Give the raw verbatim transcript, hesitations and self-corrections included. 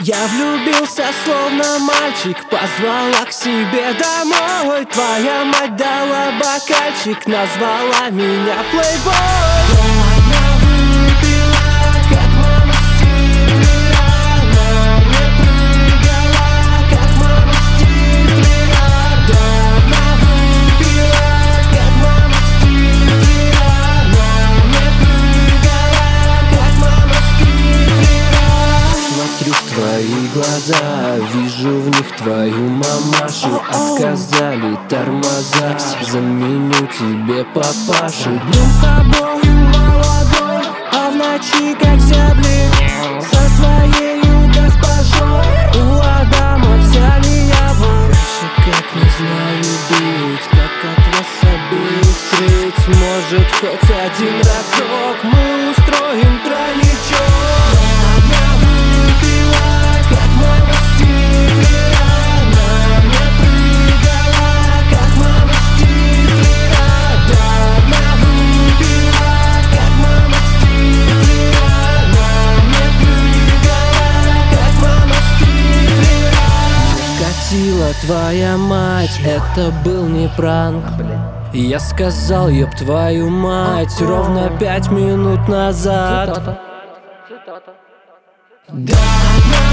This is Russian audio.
Я влюбился, словно мальчик, позвала к себе домой. Твоя мать дала бокальчик, назвала меня плейбой. Она выпила, как мама Стирлера. Она мне прыгала, как мама Стирлера. Да, она выпила, как мама Стирлера. Она мне прыгала, как мама Стирлера. Смотрю в твои глаза, вижу в них твою мамашу. Отказали тормоза, заменю тебе папашу. День с тобою молодой, а в ночи как зябли со своею госпожой. У Адама взяли его. Дальше как не знаю быть, как от вас обеих скрыть. Может хоть один разок мы устроим тройничок. Твоя мать, это был не пранк. Я сказал, ёб твою мать, ровно пять минут назад. Да,